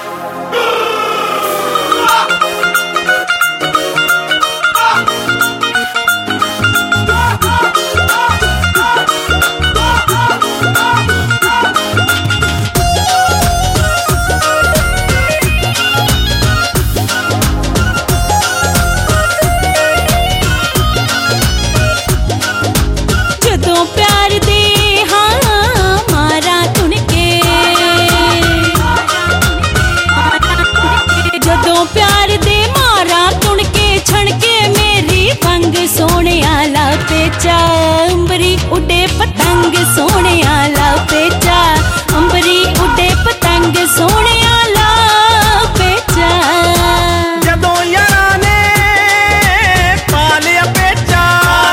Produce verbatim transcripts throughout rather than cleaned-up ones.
अंबरी उड़े पतंग सोने आला पेचा, अंबरी उड़े पतंग सोने आला पेचा। जदों यारां ने पा लिया पेचा,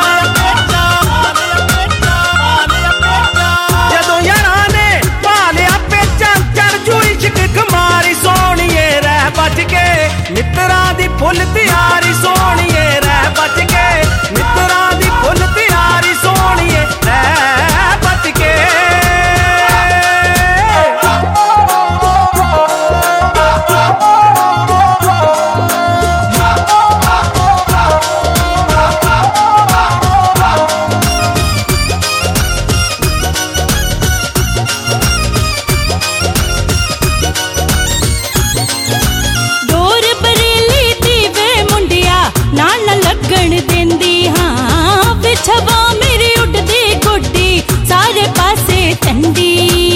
जदों यारां ने पा लिया पेचा, चढ़ जू इश्क खमारी सोहणीए रह बच के, मित्तरां दी फुल त्यारी सोहणीए रह बच के, मित्तरां दी फुल त्यारी सोहणीए रह बच के। डोर बरेली दीवे मुंडिया ना न लगन देंदी, हाँ बिछवा मेरी उड़दी गुड्डी सारे पासे ठंडी।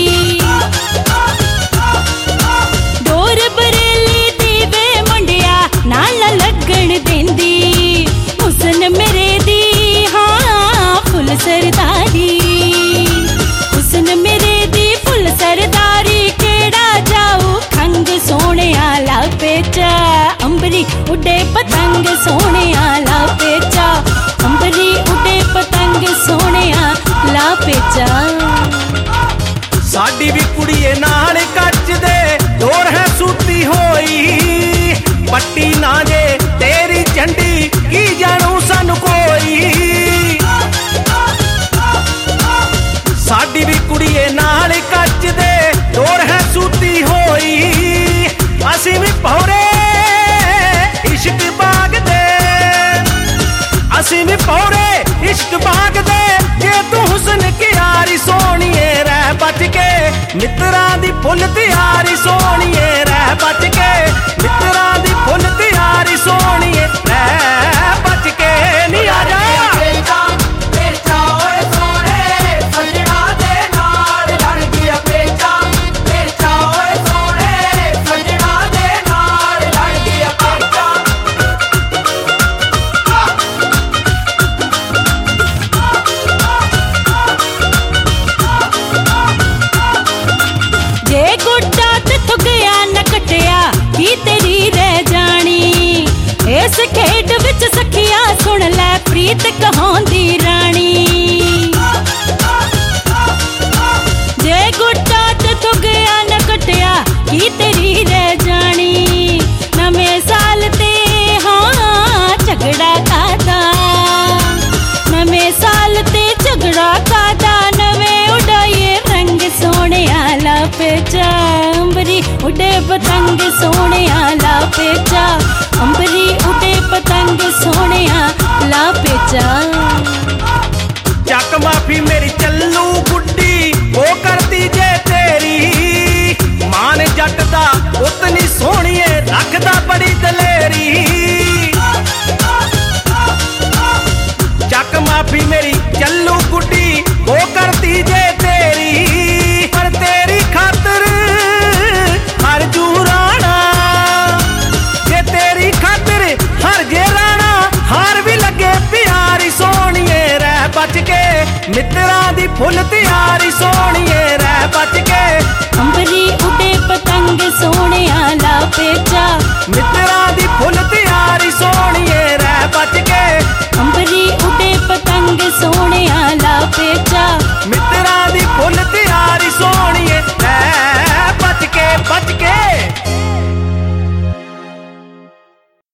डोर बरेली दीवे मुंडिया ना न लगन देंदी, हुस्न मेरे दी हाँ फुल सरदारी, हुस्न मेरे दी फुल सरदारी, केड़ा जाऊ खंग सोने आला पेचा, अंबरी उड़े पतंग सोने आला पेचा, अंबरी उड़े पतंग सोने आला पेचा। साडी भी कुड़िए नाल कच दे डोर है सूती होई, पट्टी ना जे तेरी झंडी की जानू सानू कोई। साडी भी कुड़िए नाल कच दे डोर है सूती होई, असीं भी पौरे इश्क बाग दे, असीं भी पौरे इश्क बाग दे, जे तू हुस्न की यारी सोहणीए रह बच के, मित्तरां दी फुल त्यारी सोहणीए रह बच के, मित्तरां दी फुल त्यारी सोहणीए रह बच के। नी आ जा की तेरी रह जानी, इस खेड विच सखिया सुन लै प्रीत कहांदी रानी। जे गुट्टा ते तू गया न कटिया की तेरी रह जानी, नवें साल ते हाँ झगड़ा कादा, नवें साल ते झगड़ा कादा, नवें उड़ाइए रंग सोने आला पेचा, अंबरी उड़े पतंग सोने आला पेचा, अंबरी उड़े पतंग सोने आला पेचा। चक माफी मेरी चल्लू गुड्डी वो करती जे तेरी, मान जट दा उतनी सोहणीए रखदा बड़ी दलेरी। चक माफी मेरी चल्लू गुड्डी वो करती जे तेरी, पर तेरी खातर हर जू राणा, जे तेरी खातर हर जे राणा, हार भी लगे प्यारी सोहणीए रह बच के, मित्तरां दी फुल त्यारी सोहणीए रह बच के, अंबरी उड़े पतंग सोने आला पेचा, मित्तरां दी फुल त्यारी सोहणीए रह बच के।